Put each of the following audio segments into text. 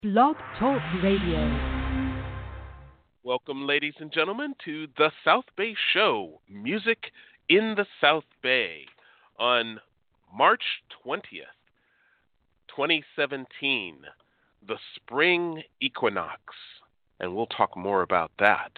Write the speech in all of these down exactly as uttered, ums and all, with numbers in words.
Blog Talk Radio. Welcome, ladies and gentlemen, to the South Bay Show, Music in the South Bay, on March twentieth, twenty seventeen, the spring equinox, and we'll talk more about that.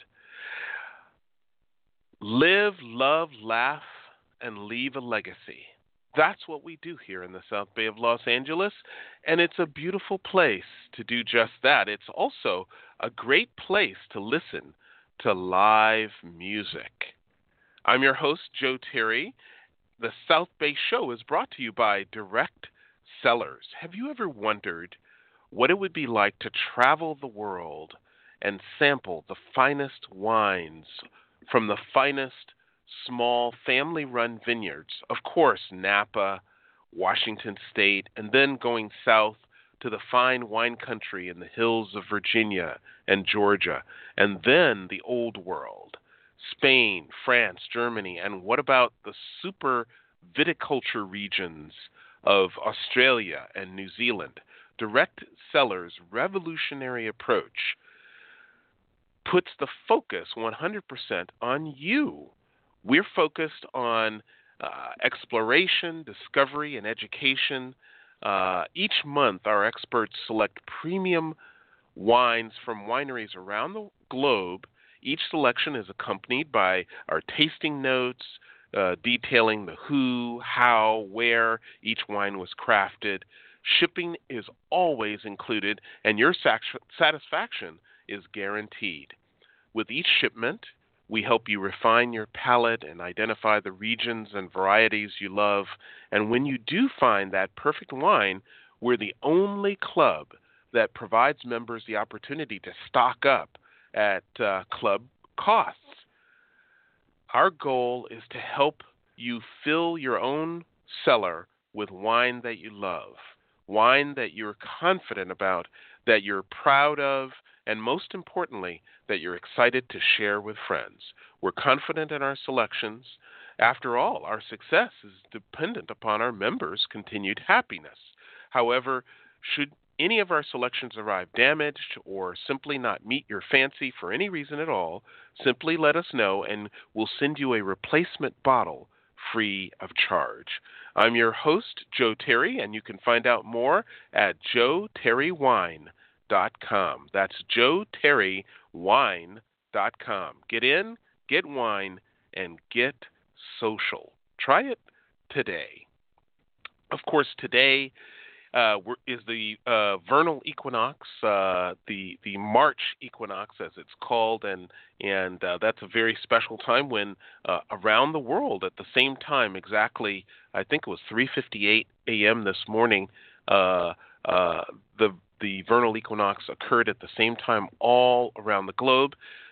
Live, love, laugh, and leave a legacy. That's what we do here in the South Bay of Los Angeles, and it's a beautiful place to do just that. It's also a great place to listen to live music. I'm your host, Joe Terry. The South Bay Show is brought to you by Direct Cellars. Have you ever wondered what it would be like to travel the world and sample the finest wines from the finest small family-run vineyards? Of course, Napa, Washington State, and then going south to the fine wine country in the hills of Virginia and Georgia, and then the old world, Spain, France, Germany, and what about the super viticulture regions of Australia and New Zealand? Direct Cellars' revolutionary approach puts the focus one hundred percent on you. We're focused on uh, exploration, discovery, and education. Uh, each month, our experts select premium wines from wineries around the globe. Each selection is accompanied by our tasting notes, uh, detailing the who, how, where each wine was crafted. Shipping is always included, and your sac- satisfaction is guaranteed. With each shipment, we help you refine your palate and identify the regions and varieties you love. And when you do find that perfect wine, we're the only club that provides members the opportunity to stock up at uh, club costs. Our goal is to help you fill your own cellar with wine that you love, wine that you're confident about, that you're proud of, and most importantly, that you're excited to share with friends. We're confident in our selections. After all, our success is dependent upon our members' continued happiness. However, should any of our selections arrive damaged or simply not meet your fancy for any reason at all, simply let us know and we'll send you a replacement bottle free of charge. I'm your host, Joe Terry, and you can find out more at joe terry wine dot com. That's joe terry wine dot com. Get in, get wine, and get social. Try it today. Of course, today uh, is the uh, vernal equinox, uh, the the March equinox, as it's called, and and uh, that's a very special time when uh, around the world at the same time, exactly, I think it was three fifty-eight a.m. this morning, uh, uh, the The vernal equinox occurred at the same time all around the globe.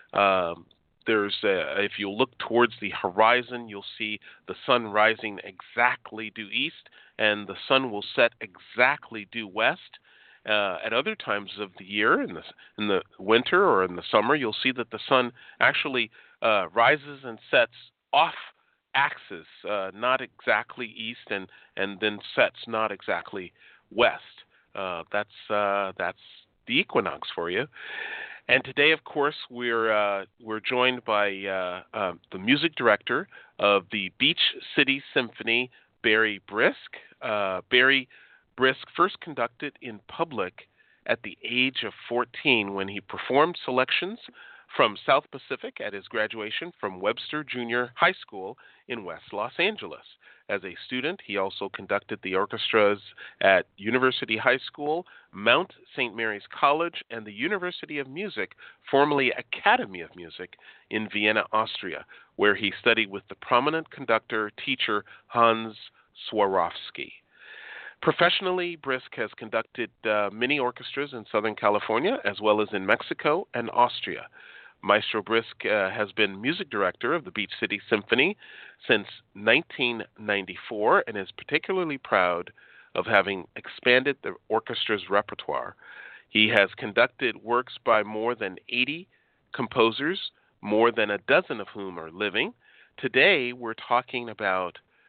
Um, there's, a, if you look towards the horizon, you'll see the sun rising exactly due east, and the sun will set exactly due west. Uh, at other times of the year, in the in the winter or in the summer, you'll see that the sun actually uh, rises and sets off axis, uh, not exactly east, and and then sets not exactly west. Uh, that's uh, that's the equinox for you. And today, of course, we're uh, we're joined by uh, uh, the music director of the Beach City Symphony, Barry Brisk. Uh, Barry Brisk first conducted in public at the age of fourteen when he performed selections from South Pacific at his graduation from Webster Junior High School in West Los Angeles. As a student, he also conducted the orchestras at University High School, Mount Saint Mary's College, and the University of Music, formerly Academy of Music, in Vienna, Austria, where he studied with the prominent conductor, teacher Hans Swarovski. Professionally, Brisk has conducted uh, many orchestras in Southern California, as well as in Mexico and Austria. Maestro Brisk uh, has been music director of the Beach City Symphony since nineteen ninety-four and is particularly proud of having expanded the orchestra's repertoire. He has conducted works by more than eighty composers, more than a dozen of whom are living. Today, we're talking about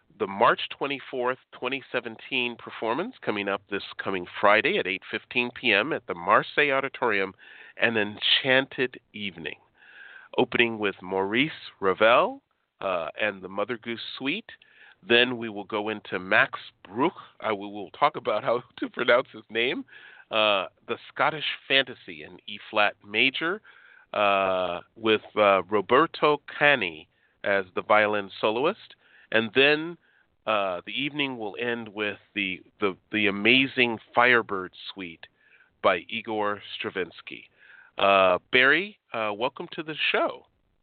the March twenty-fourth, twenty seventeen performance coming up this coming Friday at eight fifteen p.m. at the Marseille Auditorium, An Enchanted Evening, opening with Maurice Ravel uh, and the Mother Goose Suite. Then we will go into Max Bruch. I will we'll talk about how to pronounce his name. Uh, the Scottish Fantasy in E-flat major uh, with uh, Roberto Cani as the violin soloist. And then uh, the evening will end with the, the, the amazing Firebird Suite by Igor Stravinsky. Uh, Barry, uh, welcome to the show.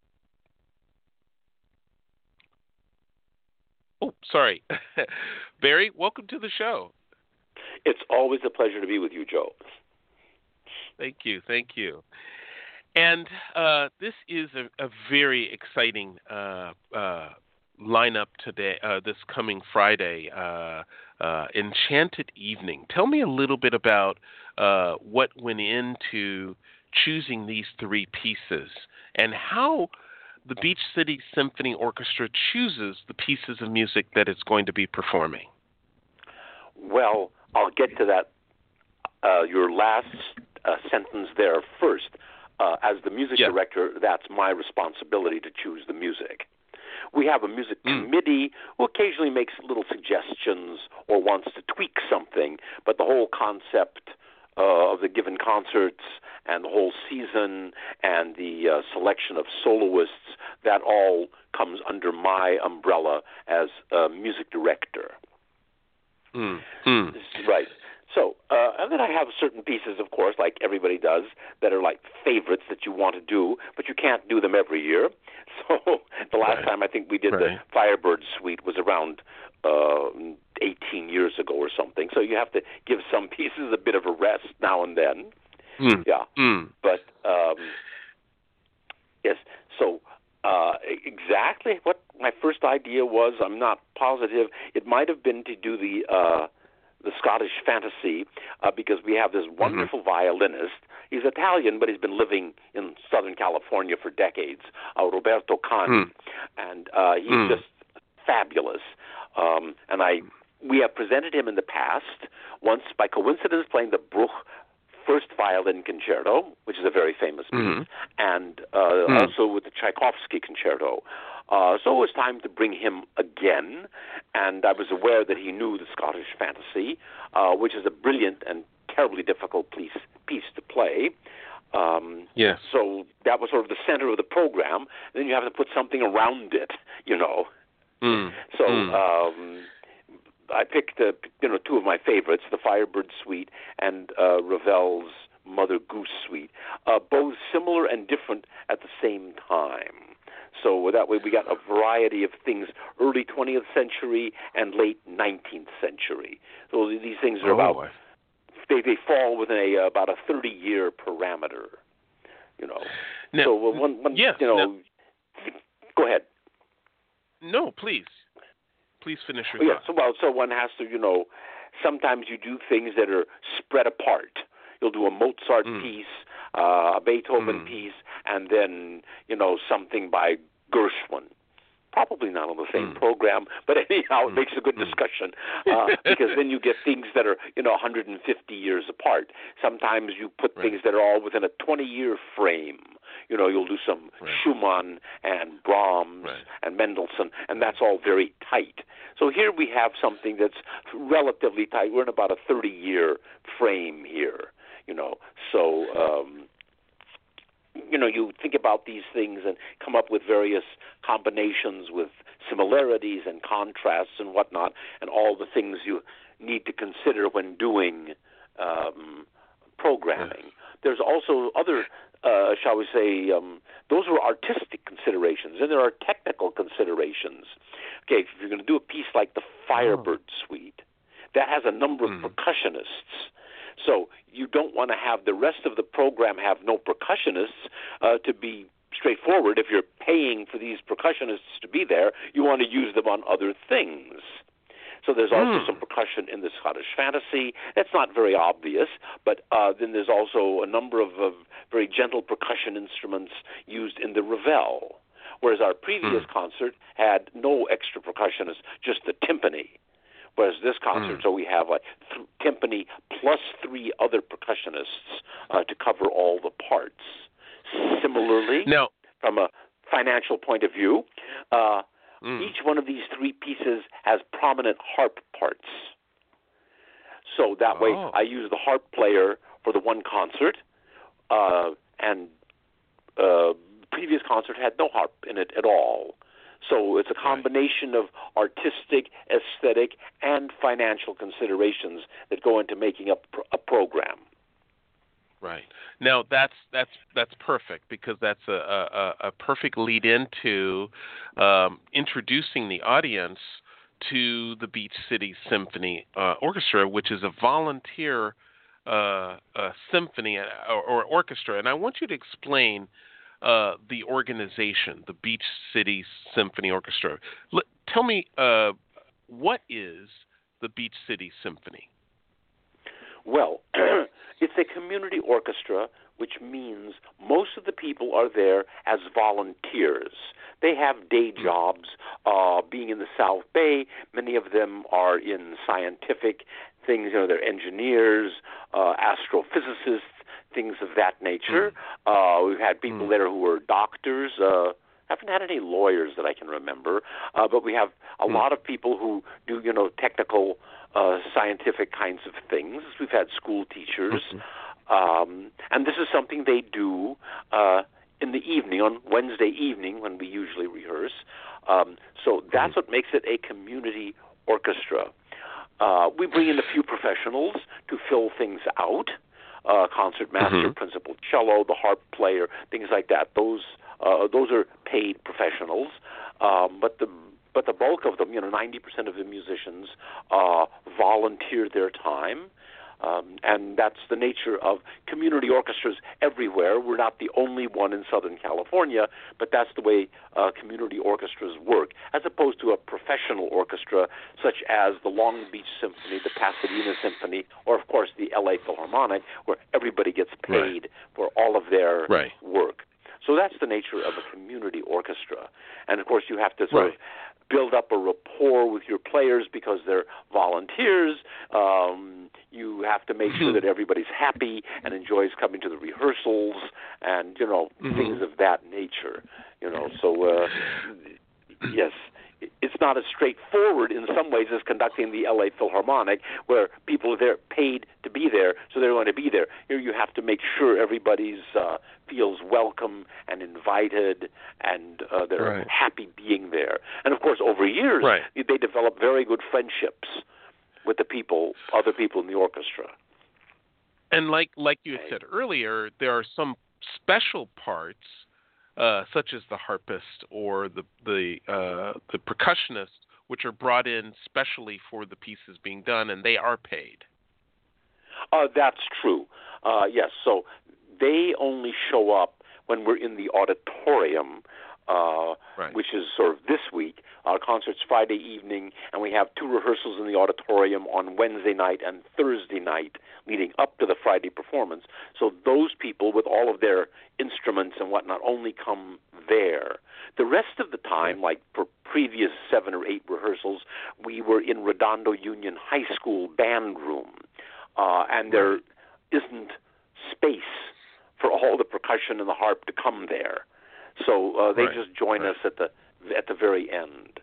Oh, sorry. Barry, welcome to the show. It's always a pleasure to be with you, Joe. Thank you. Thank you. And uh, this is a, a very exciting uh, uh, lineup today, uh, this coming Friday, uh, uh, Enchanted Evening. Tell me a little bit about uh, what went into choosing these three pieces and how the Beach City Symphony Orchestra chooses the pieces of music that it's going to be performing. Well, I'll get to that, uh, your last uh, sentence there first. Uh, as the music yeah. director, that's my responsibility to choose the music. We have a music mm. committee who occasionally makes little suggestions or wants to tweak something, but the whole concept uh, of the given concerts and the whole season and the uh, selection of soloists, that all comes under my umbrella as a music director. Mm. Mm. Right. So, uh, and then I have certain pieces, of course, like everybody does, that are like favorites that you want to do, but you can't do them every year. So the last right. time I think we did right. the Firebird Suite was around uh, eighteen years ago or something. So you have to give some pieces a bit of a rest now and then. Mm. Yeah. Mm. But, um, yes, so uh, exactly what my first idea was, I'm not positive. It might have been to do the... Uh, the Scottish Fantasy, uh, because we have this wonderful mm-hmm. violinist. He's Italian, but he's been living in Southern California for decades, uh, Roberto Cani, mm. and uh, he's mm. just fabulous. Um, and I, we have presented him in the past, once by coincidence playing the Bruch First Violin Concerto, which is a very famous piece, mm-hmm. and uh, mm. also with the Tchaikovsky Concerto. Uh, so it was time to bring him again, and I was aware that he knew the Scottish Fantasy, uh, which is a brilliant and terribly difficult piece, piece to play. Um, yes. So that was sort of the center of the program. And then you have to put something around it, you know. Mm. So mm. Um, I picked, uh, you know, two of my favorites, the Firebird Suite and uh, Ravel's Mother Goose Suite, uh, both similar and different at the same time. So that way we got a variety of things, early twentieth century and late nineteenth century. So these things are oh, about, boy. they they fall within a uh, about a thirty-year parameter, you know. Now, so one, one yes, you know, now, go ahead. No, please. Please finish your oh, thought. Yeah, so, well, so one has to, you know, sometimes you do things that are spread apart. You'll do a Mozart mm. piece, uh, a Beethoven mm. piece, and then, you know, something by Gershwin. Probably not on the same mm. program, but anyhow, it mm. makes a good discussion uh, because then you get things that are, you know, one hundred fifty years apart. Sometimes you put right. things that are all within a twenty-year frame. You know, you'll do some right. Schumann and Brahms right. and Mendelssohn, and that's all very tight. So here we have something that's relatively tight. We're in about a thirty-year frame here, you know. So, um, you know, you think about these things and come up with various combinations with similarities and contrasts and whatnot, and all the things you need to consider when doing um, programming. Yes. There's also other, uh, shall we say, um, those are artistic considerations, and there are technical considerations. Okay, if you're going to do a piece like the Firebird oh. Suite, that has a number mm. of percussionists. So you don't want to have the rest of the program have no percussionists uh, to be straightforward. If you're paying for these percussionists to be there, you want to use them on other things. So there's also mm. some percussion in the Scottish Fantasy. That's not very obvious, but uh, then there's also a number of, of very gentle percussion instruments used in the Ravel. whereas our previous mm. concert had no extra percussionists, just the timpani. Whereas this concert, mm. so we have like th- timpani plus three other percussionists uh, to cover all the parts. Similarly, now, from a financial point of view, uh, mm. each one of these three pieces has prominent harp parts. So that way, oh. I use the harp player for the one concert, uh, and uh, the previous concert had no harp in it at all. So it's a combination right. of artistic, aesthetic, and financial considerations that go into making up a program. Right. Now that's that's that's perfect, because that's a a, a perfect lead into um, introducing the audience to the Beach City Symphony uh, Orchestra, which is a volunteer uh, uh, symphony or, or orchestra. And I want you to explain uh, the organization, the Beach City Symphony Orchestra. L- tell me, uh, what is the Beach City Symphony? Well, it's a community orchestra, which means most of the people are there as volunteers. They have day jobs, uh, being in the South Bay. Many of them are in scientific things. You know, they're engineers, uh, astrophysicists, things of that nature. Mm. Uh, we've had people mm. there who are doctors. Uh, haven't had any lawyers that I can remember, uh, but we have a mm. lot of people who do, you know, technical, uh, scientific kinds of things. We've had school teachers, mm-hmm. um, and this is something they do uh, in the evening, on Wednesday evening when we usually rehearse. Um, so that's mm. what makes it a community orchestra. Uh, we bring in a few professionals to fill things out. Uh, concert master, mm-hmm. principal cello, the harp player, things like that. Those uh, those are paid professionals, um, but the but the bulk of them, you know, ninety percent of the musicians uh, volunteer their time, um, and that's the nature of community orchestras everywhere. We're not the only one in Southern California, but that's the way uh, community orchestras work, as opposed to a professional orchestra such as the Long Beach Symphony, the Pasadena Symphony, or of course the L A Philharmonic, where everybody gets paid right. for all of their right. work. So that's the nature of a community orchestra. And of course you have to sort right. of build up a rapport with your players because they're volunteers. Um, you have to make sure that everybody's happy and enjoys coming to the rehearsals and, you know, mm-hmm. things of that nature. You know, so, uh, yes, it's not as straightforward in some ways as conducting the L A Philharmonic, where people are there paid to be there, so they're going to be there. Here you have to make sure everybody's uh, feels welcome and invited, and uh, they're right. happy being there. And of course, over years, right. they develop very good friendships with the people, other people in the orchestra. And like like you had said earlier, there are some special parts, uh, such as the harpist or the the uh, the percussionist, which are brought in specially for the pieces being done, and they are paid. Uh, that's true. Uh, yes, so they only show up when we're in the auditorium, uh, right. which is sort of this week. Our concert's Friday evening, and we have two rehearsals in the auditorium on Wednesday night and Thursday night leading up to the Friday performance. So those people with all of their instruments and whatnot only come there. The rest of the time, like for previous seven or eight rehearsals, we were in Redondo Union High School band room, uh, and there right. isn't space for all the percussion and the harp to come there. So uh, they right. just join right. us at the at the very end.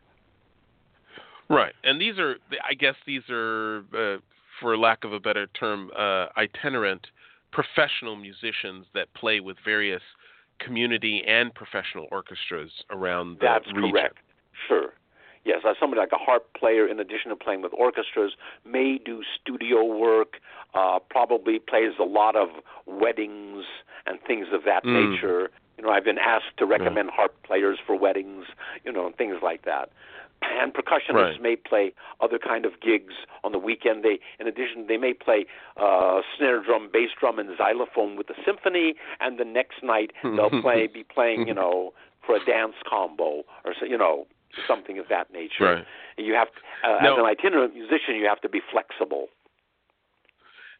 Right, and these are, I guess, these are, uh, for lack of a better term, uh, itinerant professional musicians that play with various community and professional orchestras around the That's region. correct. Sure. Yes, uh, somebody like a harp player, in addition to playing with orchestras, may do studio work, uh, probably plays a lot of weddings and things of that mm. nature. You know, I've been asked to recommend yeah. harp players for weddings, you know, and things like that. And percussionists right. may play other kind of gigs on the weekend. They, in addition, they may play uh, snare drum, bass drum, and xylophone with the symphony, and the next night they'll play, be playing, you know, for a dance combo or so, you know, something of that nature. Right. You have, uh, now, as an itinerant musician, you have to be flexible.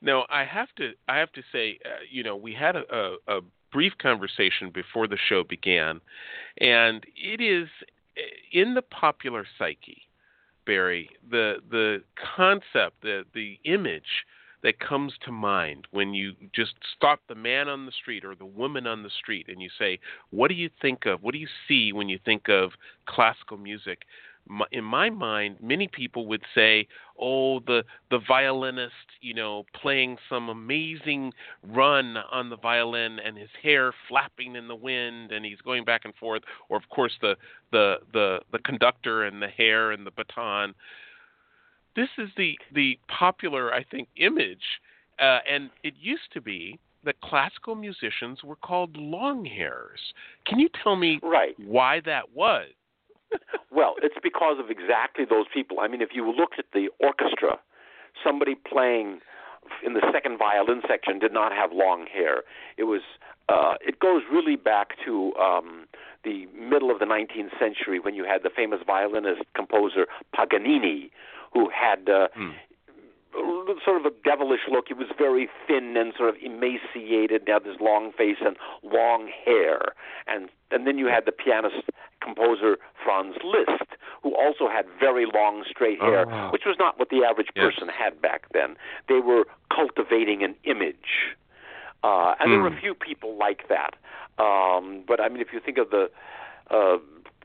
Now, I have to I have to say, uh, you know, we had a, a, a brief conversation before the show began, and it is in the popular psyche, Barry, the the concept, the the image that comes to mind when you just stop the man on the street or the woman on the street and you say, what do you think of, what do you see when you think of classical music? In my mind, many people would say, oh, the the violinist, you know, playing some amazing run on the violin and his hair flapping in the wind and he's going back and forth. Or, of course, the the the, the conductor and the hair and the baton. This is the, the popular, I think, image. Uh, and it used to be that classical musicians were called long hairs. Can you tell me right. why that was? Well, it's because of exactly those people. I mean, if you look at the orchestra, somebody playing in the second violin section did not have long hair. It was. Uh, it goes really back to um, the middle of the nineteenth century when you had the famous violinist composer Paganini, who had uh, hmm. sort of a devilish look. He was very thin and sort of emaciated. He had this long face and long hair. And and then you had the pianist composer Franz Liszt, who also had very long straight hair, oh. which was not what the average person yes. had back then. They were cultivating an image. Uh, and mm. there were a few people like that. Um, but, I mean, if you think of the uh,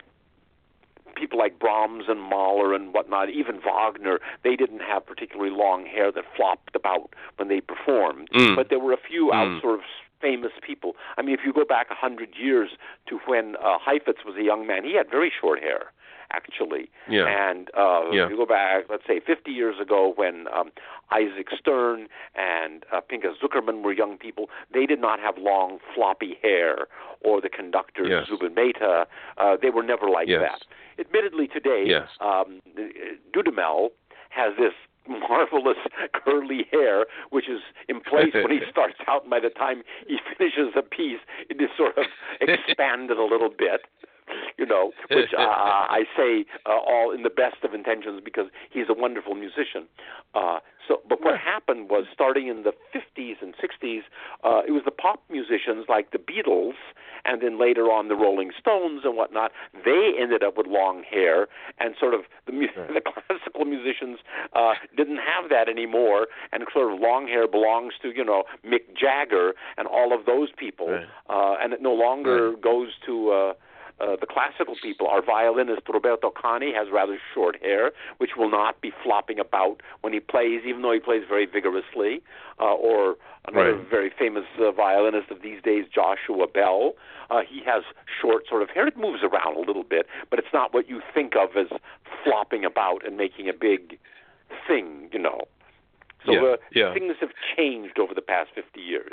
people like Brahms and Mahler and whatnot, even Wagner, they didn't have particularly long hair that flopped about when they performed. Mm. But there were a few mm. out sort of famous people. I mean, if you go back a hundred years to when uh, Heifetz was a young man, he had very short hair, actually. Yeah. And uh, yeah. if you go back, let's say, fifty years ago when um, Isaac Stern and uh, Pinchas Zuckerman were young people, they did not have long, floppy hair, or the conductor, yes. Zubin Mehta. Uh, they were never like yes. that. Admittedly, today, yes. um, Dudamel has this marvelous curly hair, which is in place when he starts out, and by the time he finishes a piece, it is sort of expanded a little bit. You know, which uh, I say uh, all in the best of intentions because he's a wonderful musician. Uh, so, but what happened was, starting in the fifties and sixties, uh, it was the pop musicians like the Beatles, and then later on the Rolling Stones and whatnot. They ended up with long hair, and sort of the, mu- right. the classical musicians uh, didn't have that anymore, and sort of long hair belongs to, you know, Mick Jagger and all of those people, right. uh, and it no longer right. goes to Uh, Uh, the classical people. Our violinist Roberto Cani has rather short hair, which will not be flopping about when he plays, even though he plays very vigorously. Uh, or another right. very famous uh, violinist of these days, Joshua Bell. Uh, he has short sort of hair. It moves around a little bit, but it's not what you think of as flopping about and making a big thing, you know. So yeah, uh, yeah. things have changed over the past fifty years.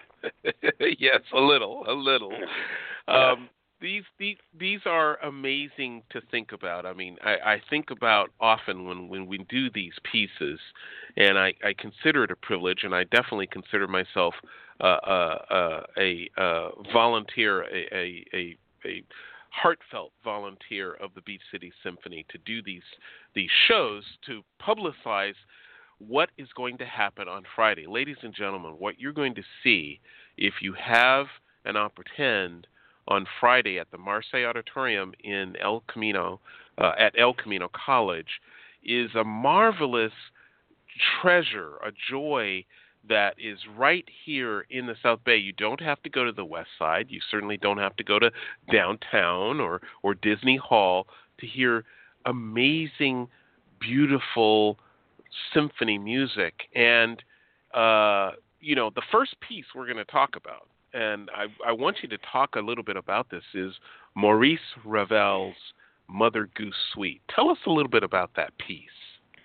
Yes, a little, a little. Yeah. Um, These, these these are amazing to think about. I mean, I, I think about often when, when we do these pieces, and I, I consider it a privilege, and I definitely consider myself uh, uh, uh, a uh, volunteer, a, a, a, a heartfelt volunteer of the Beach City Symphony to do these these shows to publicize what is going to happen on Friday. Ladies and gentlemen, what you're going to see if you have an opportunity on Friday at the Marseille Auditorium in El Camino, uh, at El Camino College, is a marvelous treasure, a joy that is right here in the South Bay. You don't have to go to the West Side. You certainly don't have to go to downtown or, or Disney Hall to hear amazing, beautiful symphony music. And, uh, you know, the first piece we're going to talk about, and I, I want you to talk a little bit about this, is Maurice Ravel's Mother Goose Suite. Tell us a little bit about that piece.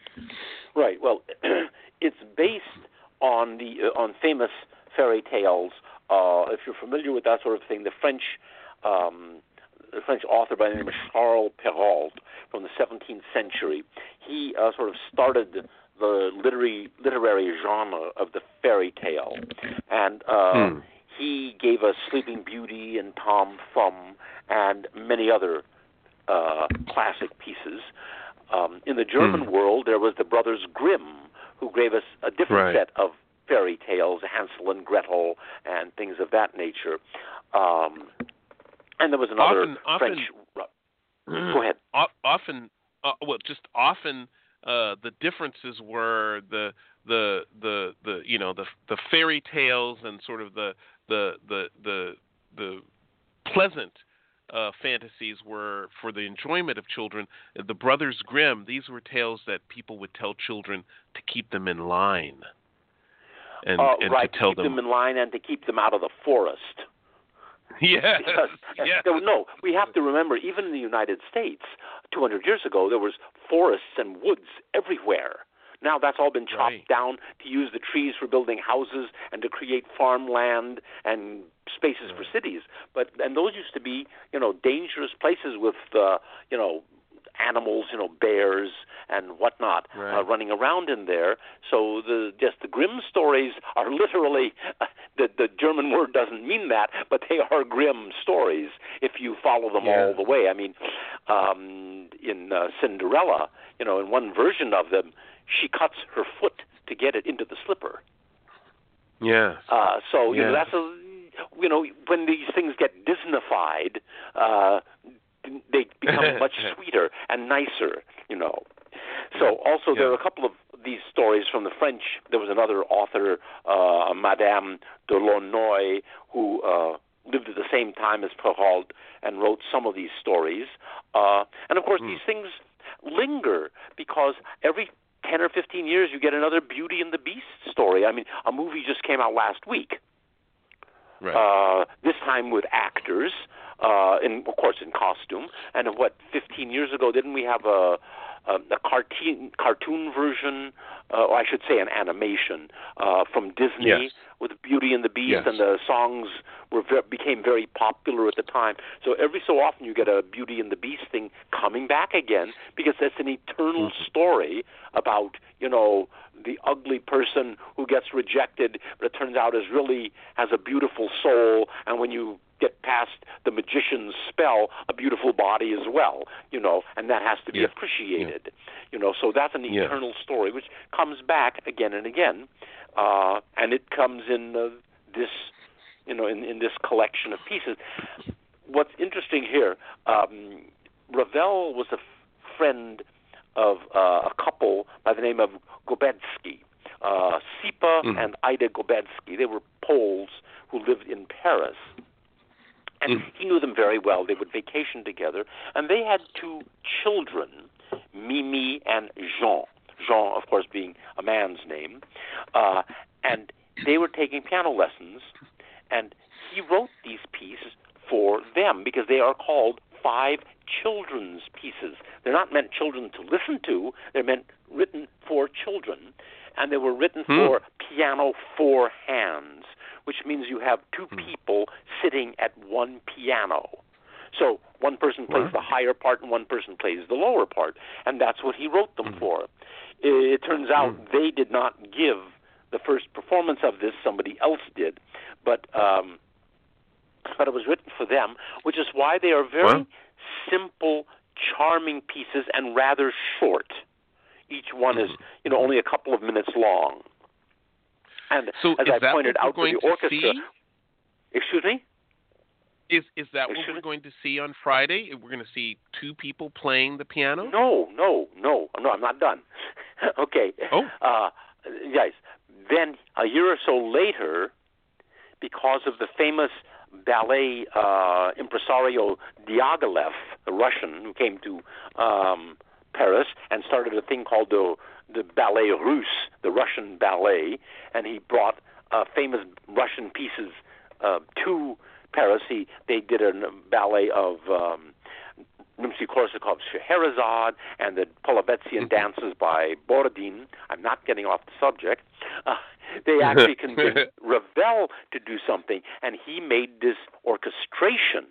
Right. Well, it's based on the uh, on famous fairy tales. Uh, if you're familiar with that sort of thing, the French um, the French author by the name of Charles Perrault from the seventeenth century, he uh, sort of started the literary literary genre of the fairy tale, and uh, hmm. he gave us Sleeping Beauty and Tom Thumb and many other uh, classic pieces. Um, in the German hmm. world, there was the Brothers Grimm, who gave us a different right. set of fairy tales, Hansel and Gretel, and things of that nature. Um, and there was another often, French. Often, go ahead. Often, uh, well, just often uh, the differences were the the the the you know the the fairy tales and sort of the the the the the pleasant uh, fantasies were for the enjoyment of children. The Brothers Grimm, these were tales that people would tell children to keep them in line, and, uh, and right, to tell keep them, them in line and to keep them out of the forest. Yes, Because, yes. there, no, we have to remember, even in the United States, two hundred years ago, there was forests and woods everywhere. Now that's all been chopped Right. down to use the trees for building houses and to create farmland and spaces Right. for cities. But and those used to be, you know, dangerous places with, uh, you know, animals, you know, bears and whatnot Right. uh, running around in there. So the just the Grimm stories are literally uh, the the German word doesn't mean that, but they are Grimm stories if you follow them Yeah. all the way. I mean, um, in uh, Cinderella, you know, in one version of them, she cuts her foot to get it into the slipper. Yes. Uh, so you know Yes. that's a you know when these things get Disneyfied, uh, they become much sweeter and nicer. You know. So also Yeah. there are a couple of these stories from the French. There was another author, uh, Madame de Launay, who uh, lived at the same time as Perrault and wrote some of these stories. Uh, and of course, Mm. these things linger because every ten or fifteen years you get another Beauty and the Beast story. I mean, a movie just came out last week. Right. Uh, this time with actors, uh, in of course in costume. And what, fifteen years ago, didn't we have a a, a cartoon cartoon version, uh, or I should say an animation uh, from Disney Yes. with Beauty and the Beast, Yes. and the songs were ve- became very popular at the time. So every so often you get a Beauty and the Beast thing coming back again because it's an eternal Mhm. story about, you know, the ugly person who gets rejected, but it turns out is really has a beautiful soul, and when you get past the magician's spell, a beautiful body as well, you know, and that has to be Yeah. appreciated, you know. So that's an Yeah. eternal story which comes back again and again, uh, and it comes in uh, this, you know, in, in this collection of pieces. What's interesting here, um, Ravel was a f- friend of uh, a couple by the name of Gobetsky, uh, Sipa Mhm. and Ida Gobetsky. They were Poles who lived in Paris. And Mhm. he knew them very well. They would vacation together. And they had two children, Mimi and Jean. Jean, of course, being a man's name. Uh, and they were taking piano lessons. And he wrote these pieces for them because they are called five children's pieces. They're not meant children to listen to. They're meant written for children. And they were written Hmm. for piano four hands, which means you have two people sitting at one piano. So one person plays Wow. the higher part and one person plays the lower part. And that's what he wrote them Mhm. for. It, it turns out Mm. they did not give the first performance of this. Somebody else did. But um, but it was written for them, which is why they are very Wow. simple, charming pieces and rather short. Each one is, Mhm. you know, only a couple of minutes long. And So as is I that pointed what we're out to going the to orchestra, see? excuse me? Is is that what Excuse we're me? going to see on Friday? We're going to see two people playing the piano? No, no, no, no, I'm not done. Okay. Oh. Uh, yes. Then a year or so later, because of the famous ballet uh, impresario Diaghilev, a Russian who came to um, Paris and started a thing called the the Ballet Russe, the Russian ballet, and he brought uh, famous Russian pieces uh, to Paris. He they did a ballet of um, Rimsky-Korsakov's Scheherazade and the Polovetzian Mhm. dances by Borodin. I'm not getting off the subject. Uh, they actually convinced Ravel to do something, and he made this orchestration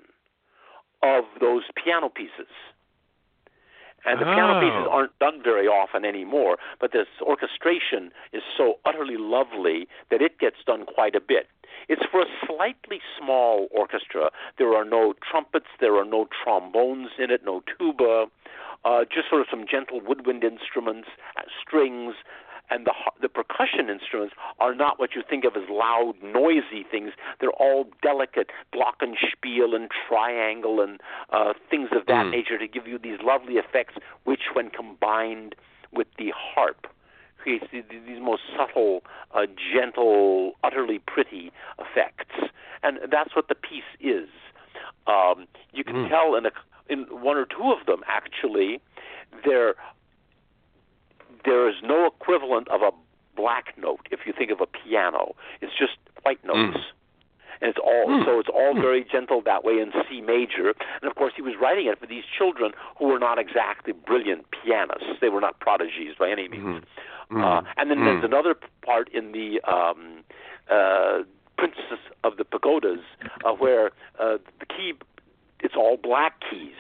of those piano pieces. And the piano pieces Oh. aren't done very often anymore, but this orchestration is so utterly lovely that it gets done quite a bit. It's for a slightly small orchestra. There are no trumpets, there are no trombones in it, no tuba, uh, just sort of some gentle woodwind instruments, uh, strings, and the the percussion instruments are not what you think of as loud, noisy things. They're all delicate glockenspiel and triangle and uh, things of that mm. nature to give you these lovely effects, which, when combined with the harp, creates these most subtle, uh, gentle, utterly pretty effects. And that's what the piece is. Um, you can mm. tell in, a, in one or two of them, actually, there there is no equivalent of a black note if you think of a piano. It's just white notes. Mm. And it's all mm. so it's all mm. very gentle that way in C major. And of course, he was writing it for these children who were not exactly brilliant pianists. They were not prodigies by any means. Mm. Uh, and then mm. there's another part in the um, uh, Princess of the Pagodas uh, where uh, the key, it's all black keys.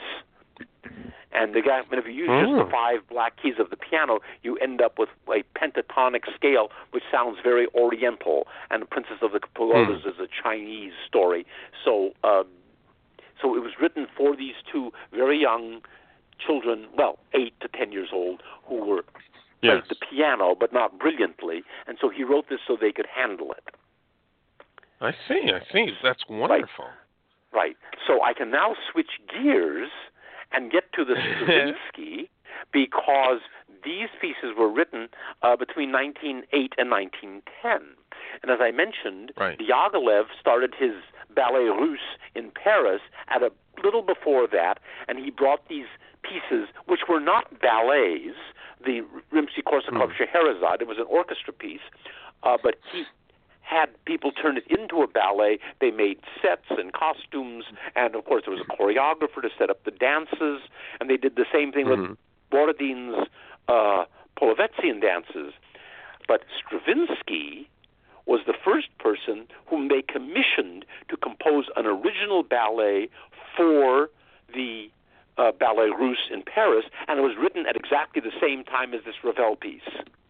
And the guy, if you use oh. just the five black keys of the piano, you end up with a pentatonic scale, which sounds very Oriental. And the Princess of the Pagodas mm. is a Chinese story. So, um, so it was written for these two very young children, well, eight to ten years old, who were yes. played the piano, but not brilliantly. And so he wrote this so they could handle it. I see. I see. That's wonderful. Right. right. So I can now switch gears and get to the Stravinsky, because these pieces were written uh, between nineteen oh eight and nineteen ten. And as I mentioned, right. Diaghilev started his Ballet Russe in Paris at a little before that, and he brought these pieces, which were not ballets, the Rimsky-Korsakov mm. Scheherazade. It was an orchestra piece, uh, but he had people turn it into a ballet. They made sets and costumes, and of course there was a choreographer to set up the dances, and they did the same thing mm-hmm. with Borodin's uh, Polovetzian dances. But Stravinsky was the first person whom they commissioned to compose an original ballet for the uh, Ballet Russe in Paris, and it was written at exactly the same time as this Ravel piece.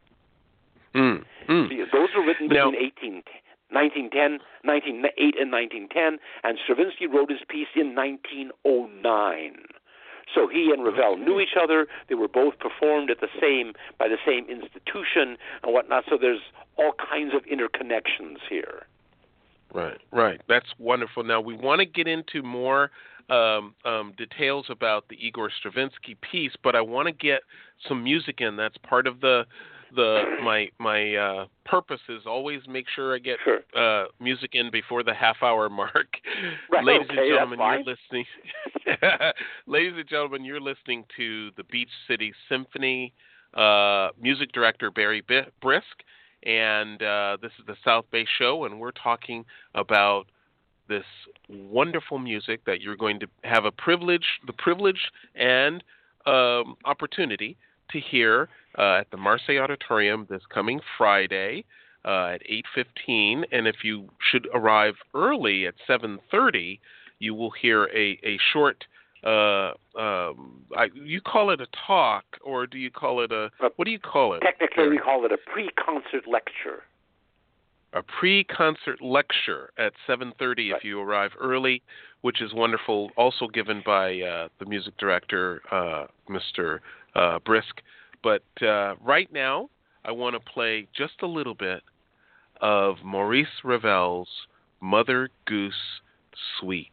Mm, mm. Those were written between now, eighteen, nineteen ten, nineteen oh eight and nineteen ten, and Stravinsky wrote his piece in nineteen oh nine. So he and Ravel knew each other. They were both performed at the same by the same institution and whatnot. So there's all kinds of interconnections here. Right, right. That's wonderful. Now we want to get into more um, um, details about the Igor Stravinsky piece, but I want to get some music in. That's part of the the my my uh, purpose is always make sure I get sure. uh, music in before the half hour mark. Right, Ladies okay, and gentlemen, you're listening. Ladies and gentlemen, you're listening to the Beach City Symphony uh, music director Barry B- Brisk, and uh, this is the South Bay Show, and we're talking about this wonderful music that you're going to have a privilege, the privilege and um, opportunity to hear uh, at the Marseille Auditorium this coming Friday uh, at eight fifteen. And if you should arrive early at seven thirty, you will hear a, a short, uh, um, I, you call it a talk, or do you call it a, what do you call it? Technically, we call it a pre-concert lecture. A pre-concert lecture at seven thirty right. if you arrive early, which is wonderful, also given by uh, the music director, uh, Mister Uh, Brisk. But uh, right now, I want to play just a little bit of Maurice Ravel's Mother Goose Suite.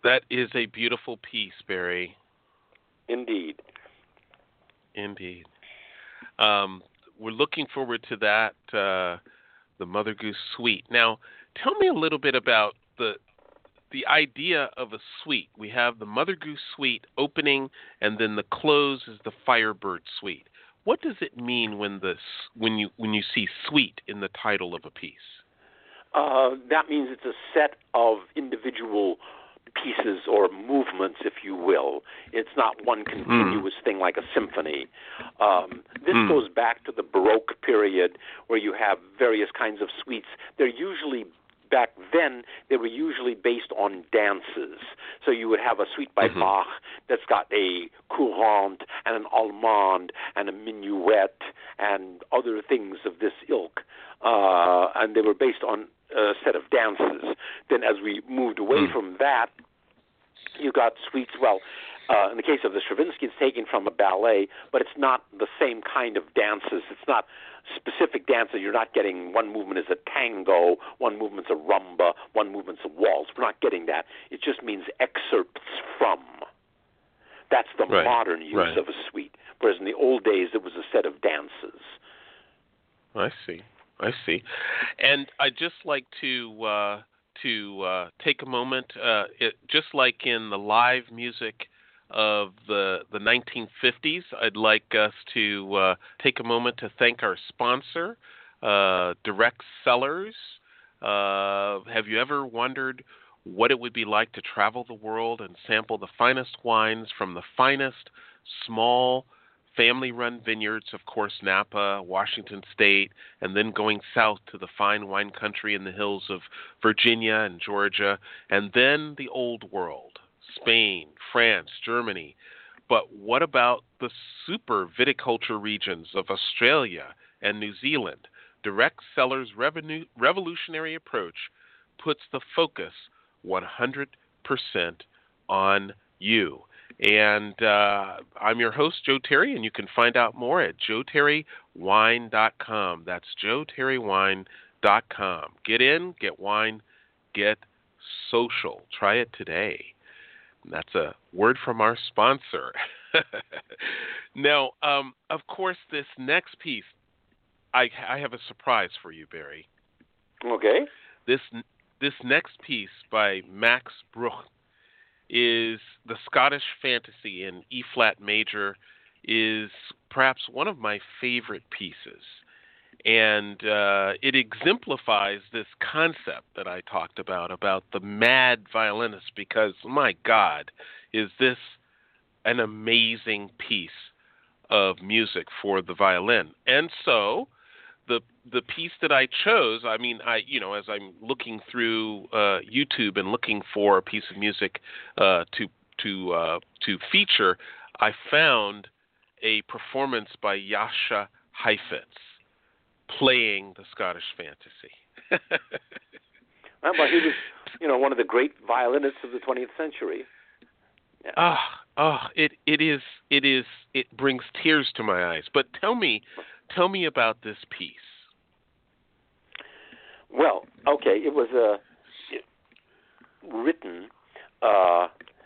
That is a beautiful piece, Barry. Indeed. Indeed. Um, we're looking forward to that, uh, the Mother Goose Suite. Now, tell me a little bit about the the idea of a suite. We have the Mother Goose Suite opening, and then the close is the Firebird Suite. What does it mean when the when you when you see suite in the title of a piece? Uh, that means it's a set of individual pieces or movements, if you will. It's not one continuous mm. thing like a symphony. Um, this mm. goes back to the Baroque period, where you have various kinds of suites. They're usually, back then, they were usually based on dances. So you would have a suite by mm-hmm. Bach that's got a courante and an allemande and a minuet and other things of this ilk. Uh, and they were based on a set of dances. Then as we moved away mm. from that, you got suites. Well, uh, in the case of the Stravinsky, it's taken from a ballet, but it's not the same kind of dances. It's not specific dances. You're not getting one movement is a tango, one movement's a rumba, one movement's a waltz. We're not getting that. It just means excerpts from. That's the right. modern use right. of a suite. Whereas in the old days, it was a set of dances. I see. I see. And I'd just like to uh, to uh, take a moment, uh, it, just like in the live music of the the nineteen fifties, I'd like us to uh, take a moment to thank our sponsor, uh, Direct Cellars. Uh, have you ever wondered what it would be like to travel the world and sample the finest wines from the finest small family-run vineyards, of course, Napa, Washington State, and then going south to the fine wine country in the hills of Virginia and Georgia, and then the old world, Spain, France, Germany. But what about the super viticulture regions of Australia and New Zealand? Direct Cellars' revenue, revolutionary approach puts the focus one hundred percent on you. And uh, I'm your host, Joe Terry, and you can find out more at joe terry wine dot com. That's joe terry wine dot com. Get in, get wine, get social. Try it today. And that's a word from our sponsor. Now, um, of course, this next piece, I, I have a surprise for you, Barry. Okay. This this next piece by Max Bruch is the Scottish Fantasy in E-flat major, is perhaps one of my favorite pieces. And uh, it exemplifies this concept that I talked about, about the mad violinist, because, my God, is this an amazing piece of music for the violin. And so the the piece that I chose, I mean, I you know, as I'm looking through uh, YouTube and looking for a piece of music uh, to to uh, to feature, I found a performance by Jascha Heifetz playing the Scottish Fantasy. Well, but he was, you know, one of the great violinists of the twentieth century. Ah, yeah. oh, oh, it it is it is it brings tears to my eyes. But tell me, tell me about this piece. Well, okay, it was uh, written uh,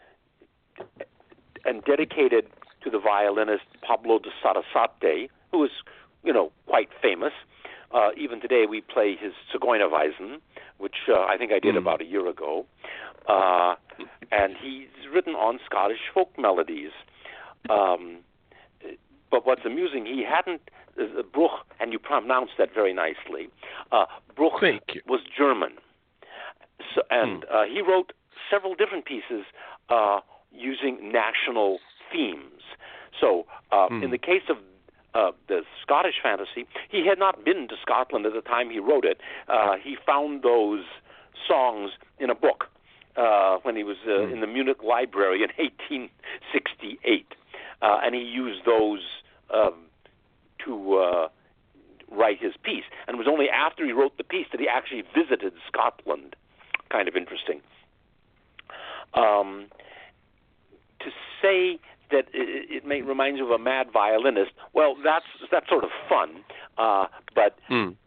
and dedicated to the violinist Pablo de Sarasate, who was, you know, quite famous. Uh, even today, we play his Zigeunerweisen, which uh, I think I did mm. about a year ago. Uh, and he's written on Scottish folk melodies. Um, but what's amusing, he hadn't, uh, Bruch, and you pronounced that very nicely, uh, Bruch was German. So, and mm. uh, he wrote several different pieces uh, using national themes. So uh, mm. in the case of Uh, the Scottish Fantasy, he had not been to Scotland at the time he wrote it. Uh, he found those songs in a book uh, when he was uh, mm. in the Munich Library in eighteen sixty-eight, uh, and he used those um, to uh, write his piece. And it was only after he wrote the piece that he actually visited Scotland. Kind of interesting. Um, to say that it, it may remind you of a mad violinist. Well, that's that's sort of fun, uh, but mm.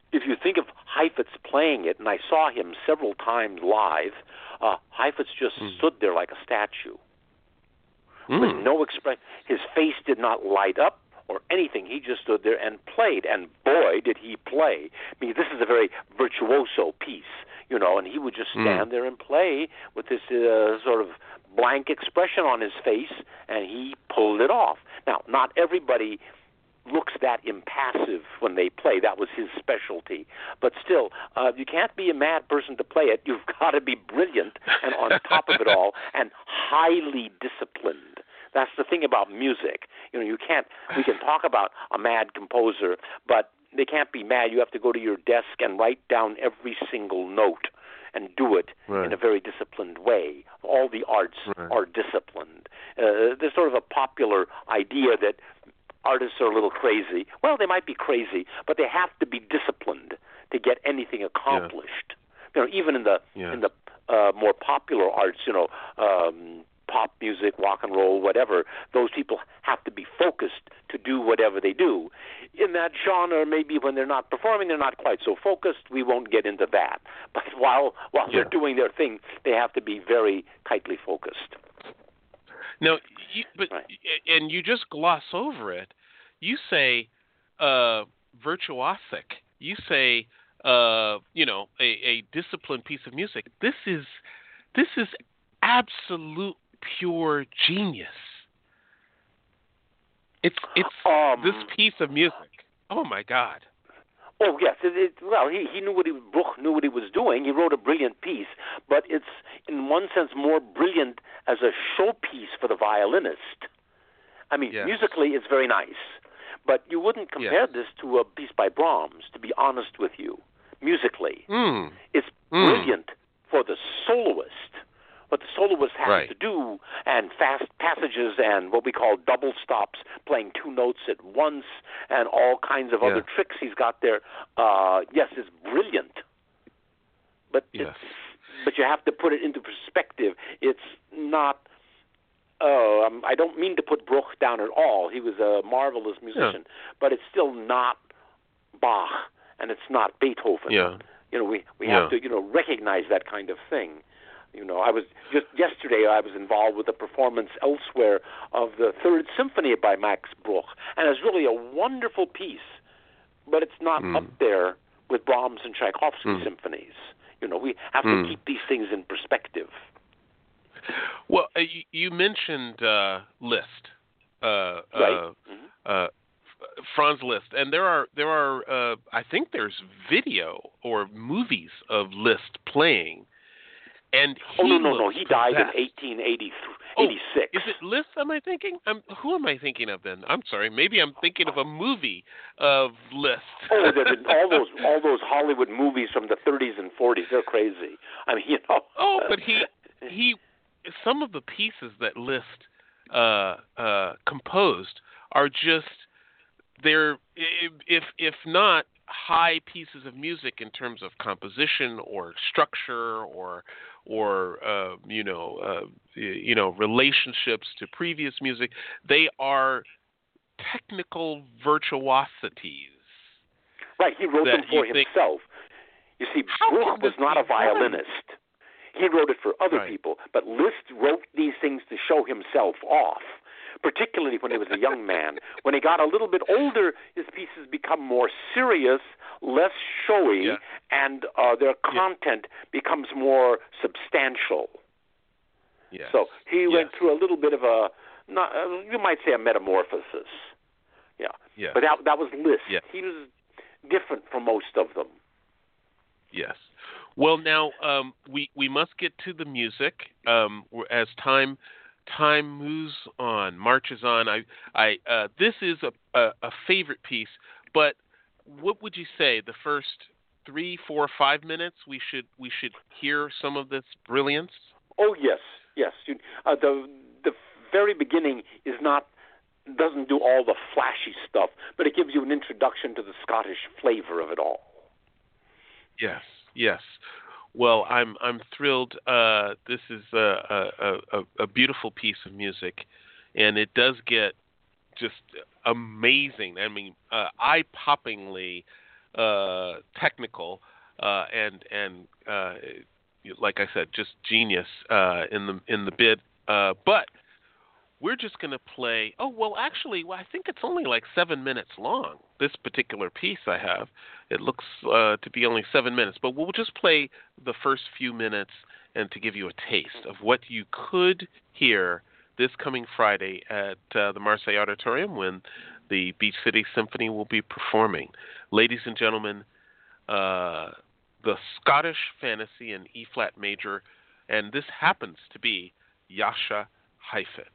if you think of Heifetz playing it, and I saw him several times live, uh, Heifetz just mm. stood there like a statue. Mm. With no expression. His face did not light up or anything. He just stood there and played, and boy, did he play. I mean, this is a very virtuoso piece, you know, and he would just stand mm. there and play with this uh, sort of blank expression on his face, and he pulled it off. Now, not everybody looks that impassive when they play. That was his specialty. But still, uh, you can't be a mad person to play it. You've got to be brilliant and on top of it all and highly disciplined. That's the thing about music. You know, you can't, we can talk about a mad composer, but they can't be mad. You have to go to your desk and write down every single note and do it right. in a very disciplined way. All the arts right. are disciplined. Uh, there's sort of a popular idea that artists are a little crazy. Well, they might be crazy, but they have to be disciplined to get anything accomplished. Yeah. You know, even in the yeah. in the uh, more popular arts, you know, um, pop music, rock and roll, whatever, those people have to be focused to do whatever they do. In that genre, maybe when they're not performing, they're not quite so focused. We won't get into that. But while while yeah. they're doing their thing, they have to be very tightly focused. Now, you, but right. and you just gloss over it. You say uh, virtuosic. You say uh, you know a, a disciplined piece of music. This is this is absolute pure genius. It's it's um, this piece of music. Oh my God. Oh yes, it, it, well he he knew what he Bruch knew what he was doing. He wrote a brilliant piece, but it's in one sense more brilliant as a showpiece for the violinist. I mean, yes. musically it's very nice, but you wouldn't compare yes. this to a piece by Brahms. To be honest with you, musically, mm. it's mm. brilliant for the soloist. What the soloist has right. to do, and fast passages and what we call double stops, playing two notes at once, and all kinds of yeah. other tricks he's got there. Uh, yes, it's brilliant, but yes. it's, but you have to put it into perspective. It's not. Oh, um, I don't mean to put Bruch down at all. He was a marvelous musician, yeah. but it's still not Bach, and it's not Beethoven. Yeah. You know, we we yeah. have to you know recognize that kind of thing. You know, I was just yesterday. I was involved with a performance elsewhere of the Third Symphony by Max Bruch, and it's really a wonderful piece, but it's not mm. up there with Brahms and Tchaikovsky mm. symphonies. You know, we have mm. to keep these things in perspective. Well, uh, you, you mentioned uh, Liszt, uh, right? uh, mm-hmm. uh, Franz Liszt, and there are there are uh, I think there's video or movies of Liszt playing. And he oh no no no! He possessed. died in eighteen eighty-six. Oh, is it Liszt? Am I thinking? I'm, who am I thinking of then? I'm sorry. Maybe I'm thinking of a movie of Liszt. Oh, there been all those all those Hollywood movies from the thirties and forties. They're crazy. I mean, you know. Oh, but he he some of the pieces that Liszt uh, uh, composed are just they're if if not high pieces of music in terms of composition or structure or or uh, you know uh, you know relationships to previous music. They are technical virtuosities. Right, he wrote them for himself. You see, Bruch was not a violinist. He wrote it for other right. people, but Liszt wrote these things to show himself off. Particularly when he was a young man. When he got a little bit older, his pieces become more serious, less showy, yeah. and uh, their content yeah. becomes more substantial. Yes. So he yes. went through a little bit of a, not, uh, you might say, a metamorphosis. Yeah. yeah. But that that was Liszt. Yeah. He was different from most of them. Yes. Well, now um, we we must get to the music um, as time. Time moves on, marches on. I, I, uh, this is a, a, a favorite piece, but what would you say? The first three, four, five minutes, we should we should hear some of this brilliance. Oh yes, yes. You, uh, the the very beginning is not doesn't do all the flashy stuff, but it gives you an introduction to the Scottish flavor of it all. Yes, yes. Well, I'm I'm thrilled. Uh, this is a, a, a, a beautiful piece of music, and it does get just amazing. I mean, uh, eye-poppingly uh, technical uh, and and uh, like I said, just genius uh, in the in the bid. Uh, but we're just going to play. Oh well, actually, well, I think it's only like seven minutes long. This particular piece I have, it looks uh, to be only seven minutes. But we'll just play the first few minutes and to give you a taste of what you could hear this coming Friday at uh, the Marseille Auditorium when the Beach City Symphony will be performing. Ladies and gentlemen, uh, the Scottish Fantasy in E-flat major, and this happens to be Jascha Heifetz.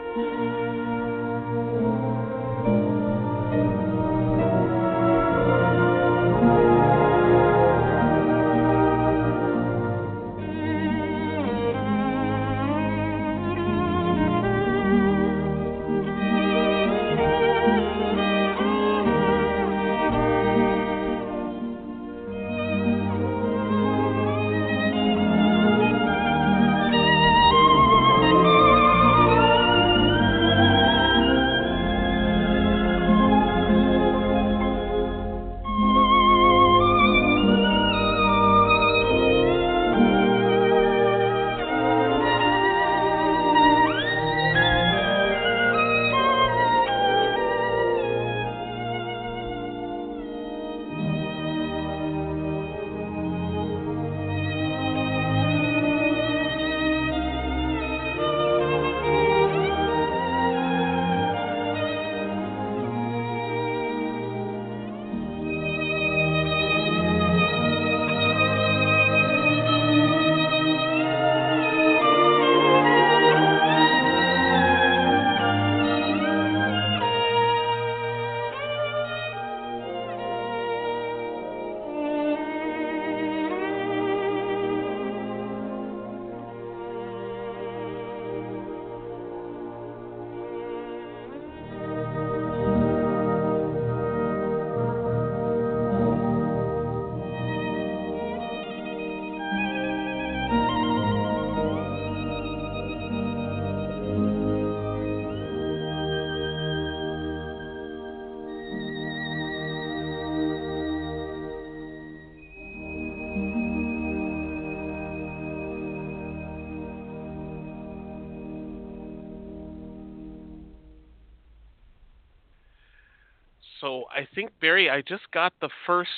So I think, Barry, I just got the first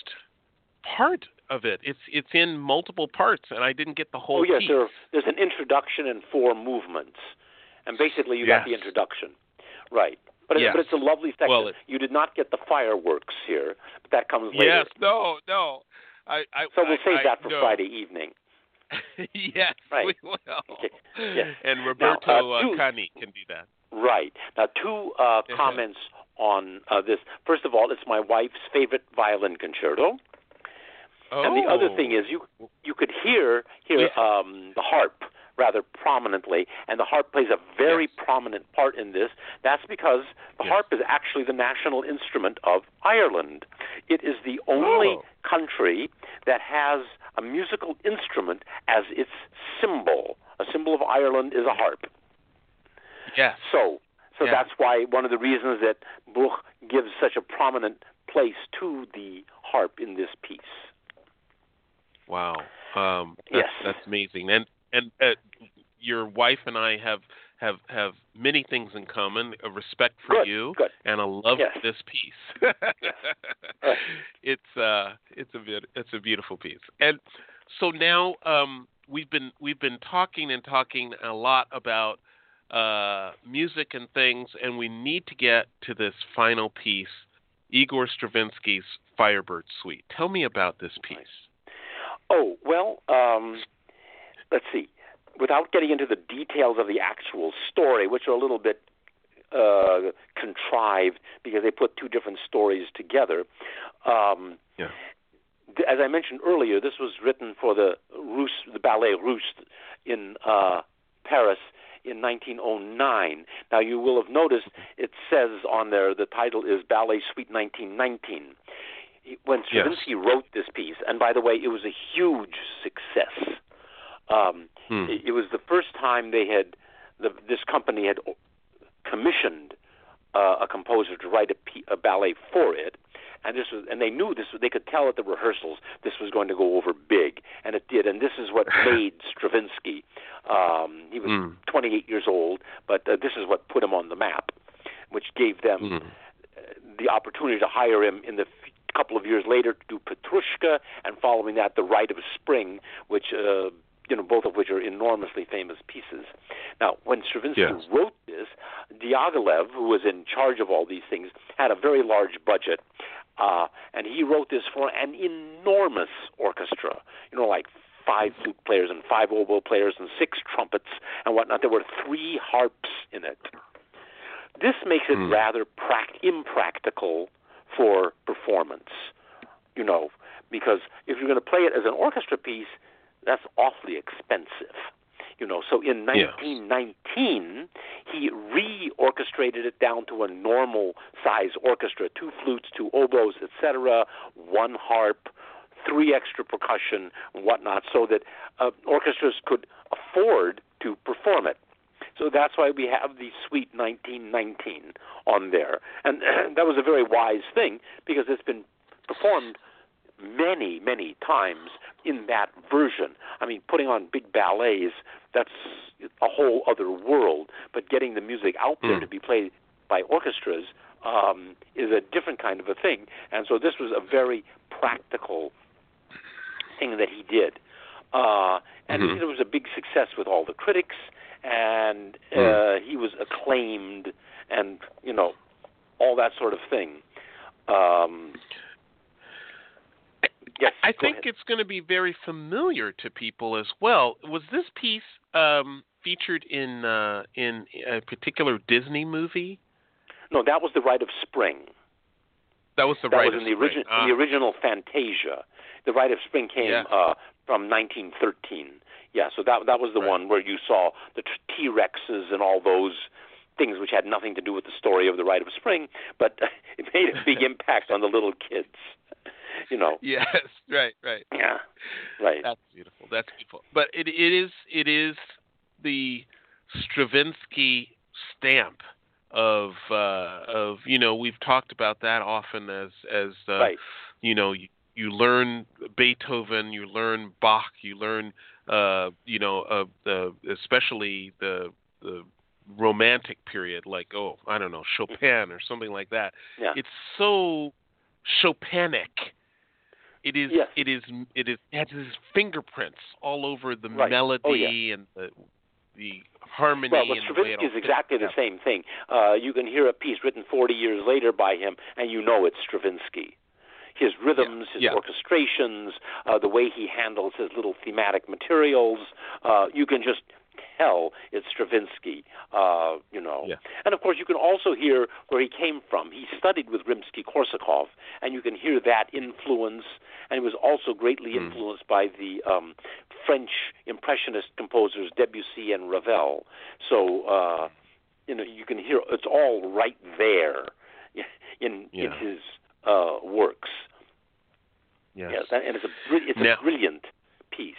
part of it. It's it's in multiple parts, and I didn't get the whole Oh, yes, piece. there, there's an introduction and four movements. And basically you yes. got the introduction. Right. But, yes. it, but it's a lovely section. Well, it, you did not get the fireworks here, but that comes later. Yes, no, no. I, I, so we'll save I, that for no. Friday evening. yes, right. we will. Okay. Yes. And Roberto now, uh, two, uh, Cani can do that. Right. Now, two uh, comments on uh, this. First of all, it's my wife's favorite violin concerto. Oh. And the other thing is, you you could hear hear um, the harp rather prominently, and the harp plays a very yes. prominent part in this. That's because the yes. harp is actually the national instrument of Ireland. It is the only oh. country that has a musical instrument as its symbol. A symbol of Ireland is a harp. Yes. So, so yes. that's why one of the reasons that Bruch gives such a prominent place to the harp in this piece. Wow. Um, that's, yes. that's amazing. And and uh, your wife and I have, have have many things in common: a respect for good, you good. and a love yes. for this piece. yes. right. It's uh, it's a bit, it's a beautiful piece. And so now um, we've been we've been talking and talking a lot about uh, music and things, and we need to get to this final piece, Igor Stravinsky's Firebird Suite. Tell me about this piece. Oh, well, um, let's see. Without getting into the details of the actual story, which are a little bit uh, contrived because they put two different stories together, um, yeah. th- as I mentioned earlier, this was written for the Russe, the ballet Russe in uh, Paris in nineteen oh nine. Now, you will have noticed it says on there the title is Ballet Suite nineteen nineteen. When Stravinsky yes. wrote this piece, and by the way, it was a huge success. Um, hmm. it, it was the first time they had, the, this company had commissioned uh, a composer to write a, p- a ballet for it, and this was, and they knew this. They could tell at the rehearsals this was going to go over big, and it did. And this is what made Stravinsky. Um, he was mm. twenty-eight years old, but uh, this is what put him on the map, which gave them mm. uh, the opportunity to hire him in the couple of years later to do Petrushka, and following that, The Rite of Spring, which, uh, you know, both of which are enormously famous pieces. Now, when Stravinsky yes. wrote this, Diaghilev, who was in charge of all these things, had a very large budget, uh, and he wrote this for an enormous orchestra, you know, like five flute players and five oboe players and six trumpets and whatnot. There were three harps in it. This makes it Mm. rather prac- impractical for performance, you know, because if you're going to play it as an orchestra piece, that's awfully expensive. You know, so in nineteen nineteen, he re-orchestrated it down to a normal size orchestra: two flutes, two oboes, et cetera, one harp, three extra percussion, and whatnot, so that uh, orchestras could afford to perform it. So that's why we have the Suite nineteen nineteen on there, and that was a very wise thing because it's been performed many, many times in that version. I mean, putting on big ballets, that's a whole other world, but getting the music out there mm. to be played by orchestras um, is a different kind of a thing. And so this was a very practical thing that he did. Uh, and mm-hmm. it was a big success with all the critics, and uh, mm. he was acclaimed and, you know, all that sort of thing. Um Yes, I think ahead. it's going to be very familiar to people as well. Was this piece um, featured in uh, in a particular Disney movie? No, that was The Rite of Spring. That was the that Rite was of in the Spring. Origi- ah. in the original Fantasia. The Rite of Spring came yeah. uh, from nineteen thirteen. Yeah, so that that was the right. one where you saw the T-Rexes and all those things which had nothing to do with the story of the Rite of Spring, but it made a big impact on the little kids. You know. Yes, right, right. Yeah, right. That's beautiful. That's beautiful. But it it is it is the Stravinsky stamp of uh, of you know we've talked about that often as as uh, right. you know you, you learn Beethoven, you learn Bach, you learn uh, you know uh, the especially the the Romantic period, like oh I don't know Chopin or something like that. Yeah. It's so Chopinic. It is, yes. it is, it is, it has his fingerprints all over the right. melody oh, yeah. and the the harmony. Well, but and Stravinsky the way it is exactly the same thing. Uh, you can hear a piece written forty years later by him, and you know it's Stravinsky. His rhythms, yeah. his yeah. orchestrations, uh, the way he handles his little thematic materials, uh, you can just tell it's Stravinsky, uh, you know. Yeah. And, of course, you can also hear where he came from. He studied with Rimsky-Korsakov, and you can hear that influence, and he was also greatly mm. influenced by the um, French Impressionist composers Debussy and Ravel. So, uh, you know, you can hear it's all right there in, yeah. in his uh, works. Yes. Yes, and it's a, it's now, a brilliant piece.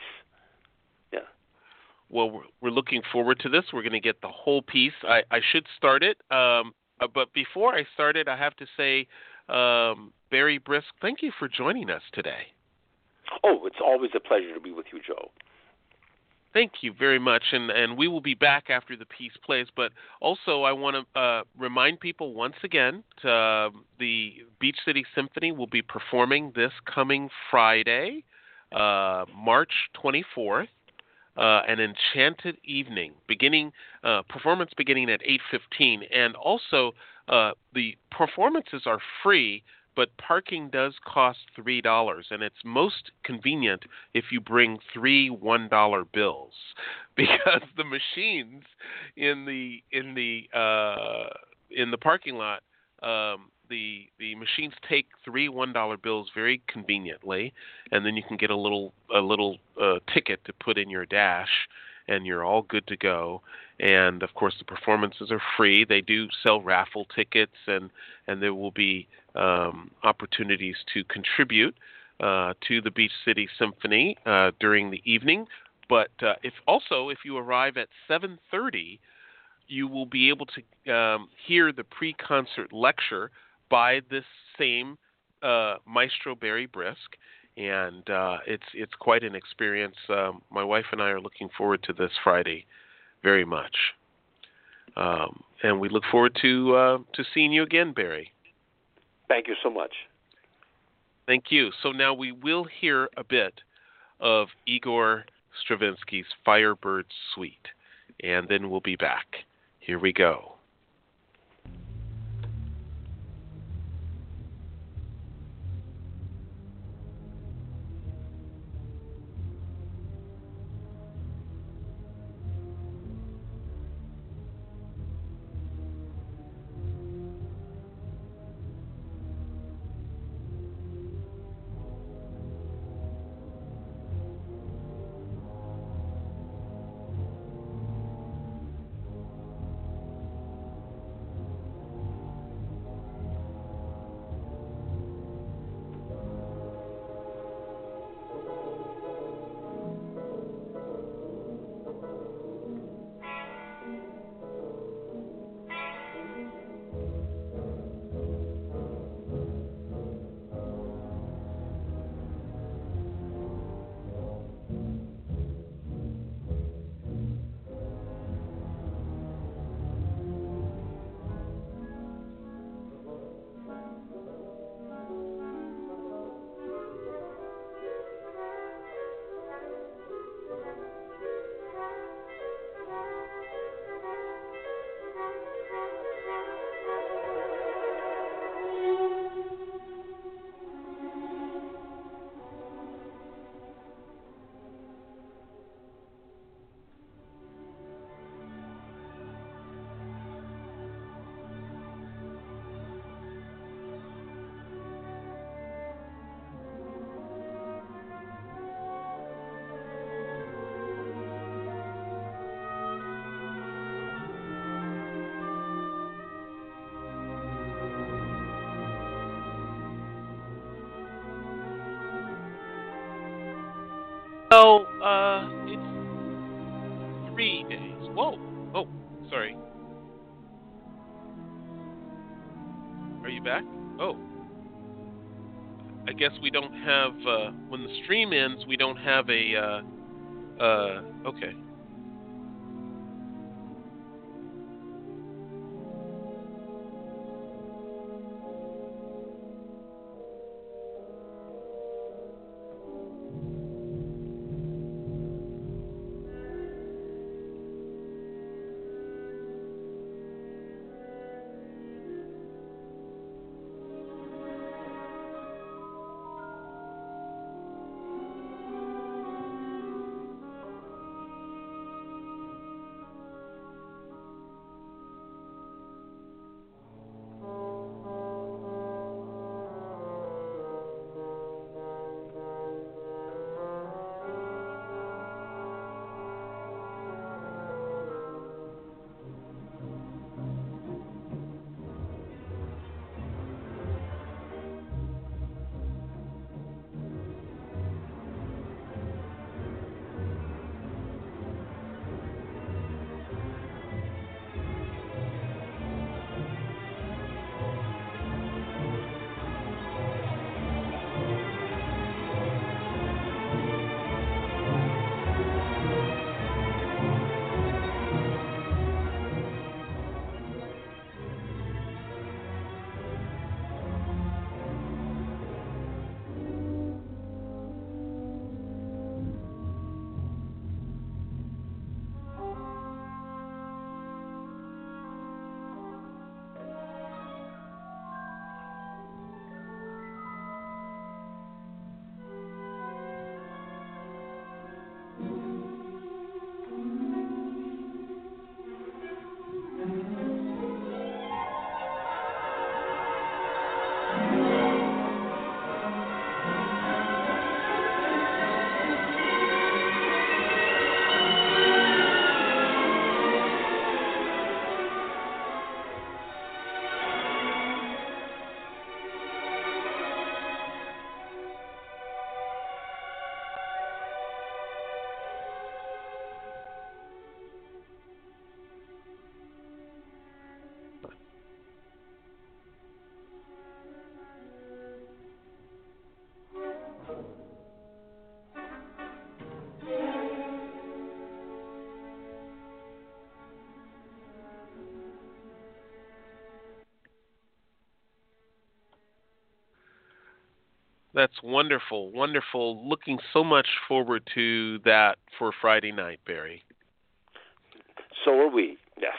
Well, we're, we're looking forward to this. We're going to get the whole piece. I, I should start it, um, uh, but before I start it, I have to say, um, Barry Brisk, thank you for joining us today. Oh, it's always a pleasure to be with you, Joe. Thank you very much, and, and we will be back after the piece plays, but also I want to uh, remind people once again, to, uh, the Beach City Symphony will be performing this coming Friday, uh, March twenty-fourth. Uh, an enchanted evening, beginning uh, performance beginning at eight fifteen, and also uh, the performances are free, but parking does cost three dollars, and it's most convenient if you bring three one dollar bills, because the machines in the in the uh, in the parking lot. Um, The, the machines take three one dollar bills very conveniently, and then you can get a little a little uh, ticket to put in your dash, and you're all good to go. And of course, the performances are free. They do sell raffle tickets, and and there will be um, opportunities to contribute uh, to the Beach City Symphony uh, during the evening. But uh, if also if you arrive at seven thirty, you will be able to um, hear the pre-concert lecture by this same uh, Maestro Barry Brisk, and uh, it's it's quite an experience. Um, my wife and I are looking forward to this Friday very much, um, and we look forward to uh, to seeing you again, Barry. Thank you so much. Thank you. So now we will hear a bit of Igor Stravinsky's Firebird Suite, and then we'll be back. Here we go. Well, uh, it's three days. Whoa. Oh, sorry. Are you back? Oh. I guess we don't have, uh, when the stream ends, we don't have a, uh, uh, okay. That's wonderful, wonderful. Looking so much forward to that for Friday night, Barry. So are we, yes.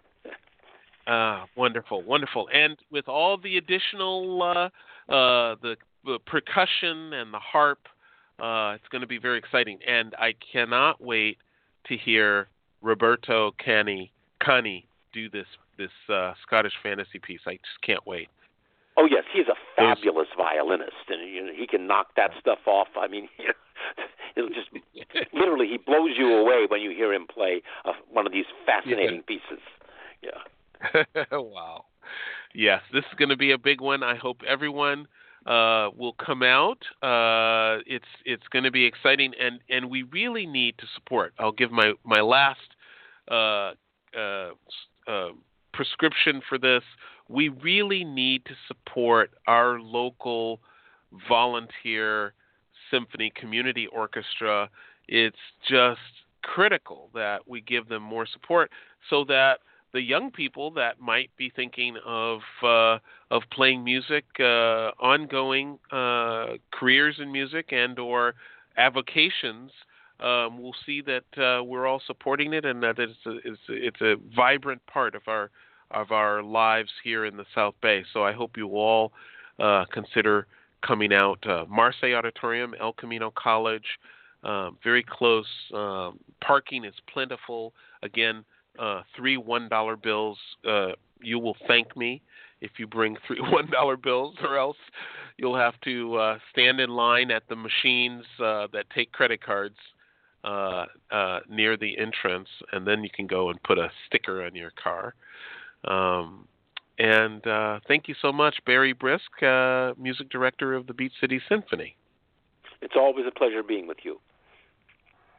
Ah, wonderful, wonderful. And with all the additional, uh, uh, the, the percussion and the harp, uh, it's going to be very exciting. And I cannot wait to hear Roberto Cani, Cani do this this uh, Scottish fantasy piece. I just can't wait. Oh yes, he's a fabulous Those... violinist, and you know, he can knock that stuff off. I mean, it'll just literally he blows you away when you hear him play uh, one of these fascinating yeah. pieces. Yeah. Wow. Yes, this is going to be a big one. I hope everyone uh, will come out. Uh, it's it's going to be exciting, and, and we really need to support. I'll give my my last uh, uh, uh, prescription for this. We really need to support our local volunteer symphony community orchestra. It's just critical that we give them more support so that the young people that might be thinking of uh, of playing music, uh, ongoing uh, careers in music and or avocations, um, will see that uh, we're all supporting it and that it's a, it's, a, it's a vibrant part of our of our lives here in the South Bay. So I hope you all uh, consider coming out. Uh, Marseille Auditorium, El Camino College, um, very close. Um, parking is plentiful. Again, uh, three one dollar bills. Uh, you will thank me if you bring three one dollar bills, or else you'll have to uh, stand in line at the machines uh, that take credit cards uh, uh, near the entrance, and then you can go and put a sticker on your car. Um, and uh, thank you so much, Barry Brisk, uh, music director of the Beat City Symphony. It's always a pleasure being with you.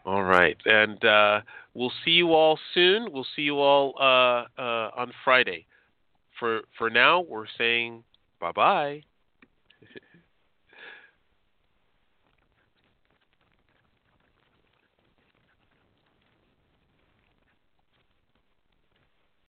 All right. And uh, we'll see you all soon. We'll see you all uh, uh, on Friday. For for now, we're saying bye-bye.